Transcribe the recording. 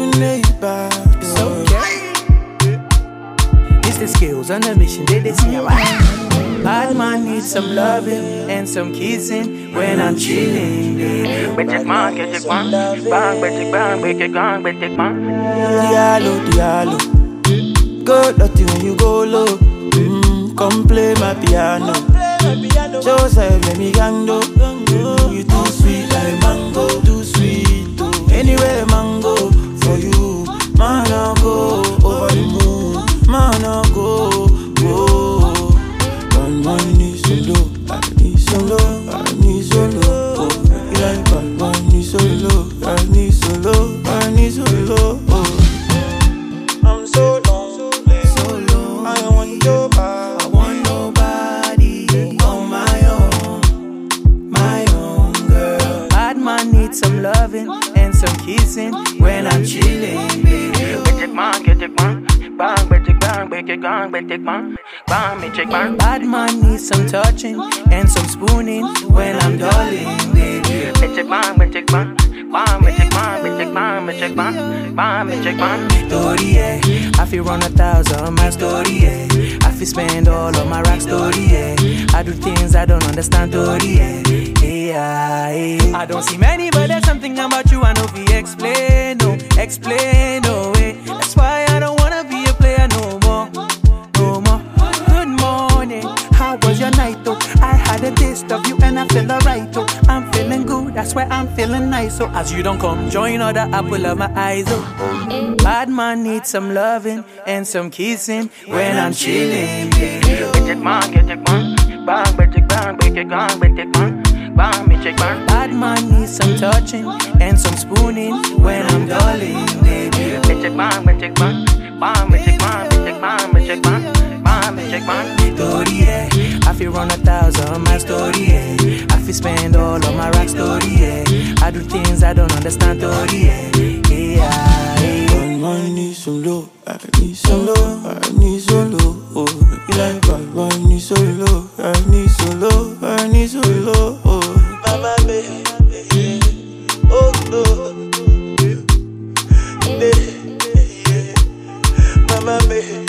moving laid back. It's okay. It's the skills on the mission, they see how bad man needs some loving and some kissing when I'm chilling. Diallo, Diallo. Go dirty when you go low. Come play my piano. Joseph, let me gango. You too sweet like mango, too sweet. Anywhere mango for you, man I go over the moon, man I go. Bad man need some low, I need some low, I need some low. You like bad man need some low, I need some low, I need some low. I'm so lonely, so low. I want nobody, I want nobody on my own girl. Bad man needs some loving and some kissing when I'm chilling. Bad man needs some touching and some spooning when I'm darling. Story, yeah. I feel run 1,000 my story, yeah. I feel spend all of my rock story, yeah. I do things I don't understand, story, yeah. I don't see many, but there's something about you I know we explain, no, way. That's why I don't wanna be a player no more. Good morning, how was your night though? I had a taste of you and I feel alright though. I'm feeling good, that's why I'm feeling nice. So as you don't come, join other apple of my eyes oh. Bad man needs some loving and some kissing when I'm chilling. Bad man needs some touching and some spooning when I'm darling. Story, yeah. I feel run 1,000 my story, yeah. I feel spend all of my rock story, yeah. I do things I don't understand, story, yeah. Bad man need some low, I need some low, I need some low. You like bad man need so low, I need so low, I need so low. Mama baby, oh no, mama baby.